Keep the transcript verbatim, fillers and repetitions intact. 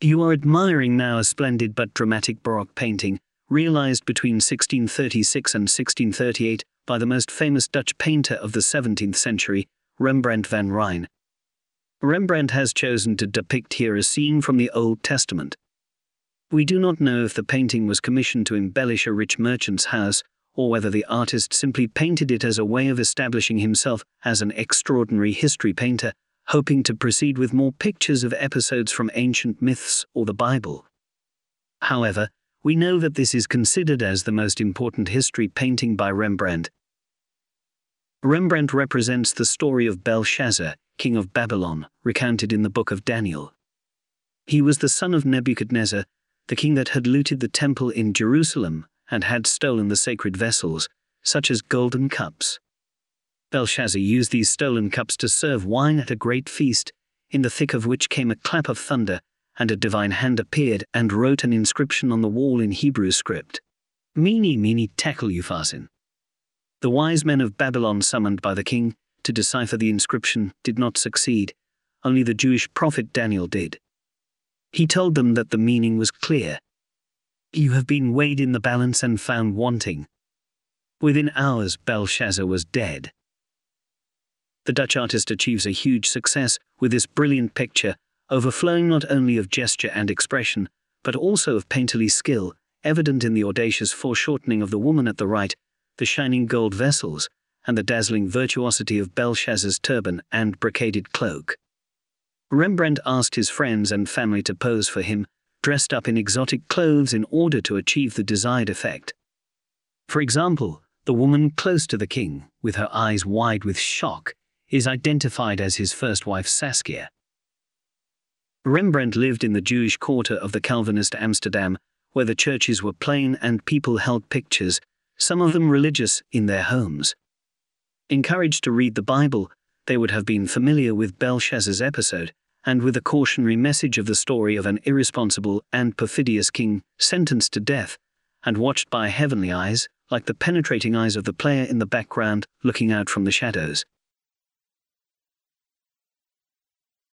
You are admiring now a splendid but dramatic Baroque painting, realized between sixteen thirty-six and sixteen thirty-eight by the most famous Dutch painter of the seventeenth century, Rembrandt van Rijn. Rembrandt has chosen to depict here a scene from the Old Testament. We do not know if the painting was commissioned to embellish a rich merchant's house, or whether the artist simply painted it as a way of establishing himself as an extraordinary history painter, hoping to proceed with more pictures of episodes from ancient myths or the Bible. However, we know that this is considered as the most important history painting by Rembrandt. Rembrandt represents the story of Belshazzar, king of Babylon, recounted in the book of Daniel. He was the son of Nebuchadnezzar, the king that had looted the temple in Jerusalem and had stolen the sacred vessels, such as golden cups. Belshazzar used these stolen cups to serve wine at a great feast, in the thick of which came a clap of thunder, and a divine hand appeared and wrote an inscription on the wall in Hebrew script. Mene, mene, tekel upharsin. The wise men of Babylon summoned by the king to decipher the inscription did not succeed, only the Jewish prophet Daniel did. He told them that the meaning was clear. You have been weighed in the balance and found wanting. Within hours, Belshazzar was dead. The Dutch artist achieves a huge success with this brilliant picture, overflowing not only of gesture and expression, but also of painterly skill, evident in the audacious foreshortening of the woman at the right, the shining gold vessels, and the dazzling virtuosity of Belshazzar's turban and brocaded cloak. Rembrandt asked his friends and family to pose for him, dressed up in exotic clothes in order to achieve the desired effect. For example, the woman close to the king, with her eyes wide with shock, is identified as his first wife Saskia. Rembrandt lived in the Jewish quarter of the Calvinist Amsterdam, where the churches were plain and people held pictures, some of them religious, in their homes. Encouraged to read the Bible, they would have been familiar with Belshazzar's episode, and with the cautionary message of the story of an irresponsible and perfidious king sentenced to death, and watched by heavenly eyes, like the penetrating eyes of the player in the background looking out from the shadows.